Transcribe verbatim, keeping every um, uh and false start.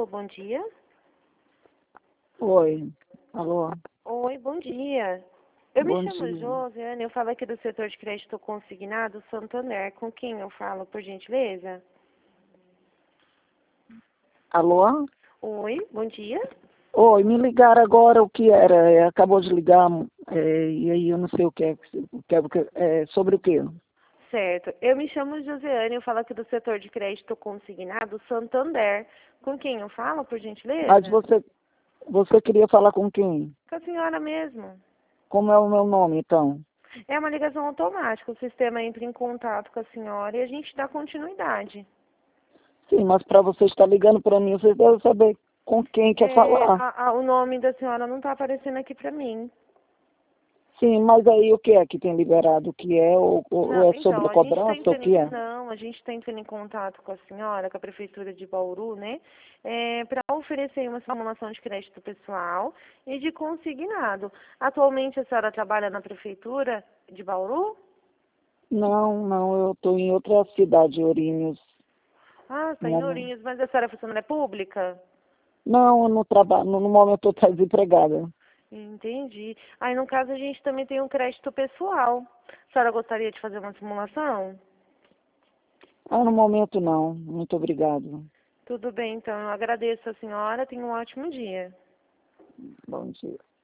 Alô, bom dia. Oi, alô, Oi, bom dia. Eu me bom chamo dia. Josiane, eu falo aqui do setor de crédito consignado Santander. Com quem eu falo, por gentileza? Alô? Oi, bom dia. Oi, me ligaram agora o que era, é, acabou de ligar, é, e aí eu não sei o que é, o que é, o que é, sobre o quê? Certo. Eu me chamo Josiane, eu falo aqui do setor de crédito consignado Santander. Com quem eu falo, por Mas gentileza? você, você queria falar com quem? Com a senhora mesmo. Como é o meu nome, então? É uma ligação automática, o sistema entra em contato com a senhora e a gente dá continuidade. Sim, mas para você estar ligando para mim, você deve saber com quem quer É, falar. a- a- o nome da senhora não está aparecendo aqui para mim. Sim, mas aí o que é que tem liberado? O que é? Ou, ou ou Não, é sobre então, a a gente está cobrança? O entrando que em, é? não, a gente está entrando em contato com a senhora, com a prefeitura de Bauru, né? É, para oferecer uma simulação de crédito pessoal e de consignado. Atualmente a senhora trabalha na prefeitura de Bauru? Não, não, eu estou em outra cidade, Ourinhos. Ah, está em Não, Ourinhos, mas a senhora é funcionária pública? não, eu não trabalho, no no momento eu estou desempregada. Entendi. Aí, no caso, a gente também tem um crédito pessoal. A senhora gostaria de fazer uma simulação? Ah, no momento não. Muito obrigado. Tudo bem, então. Eu agradeço a senhora. Tenha um ótimo dia. Bom dia.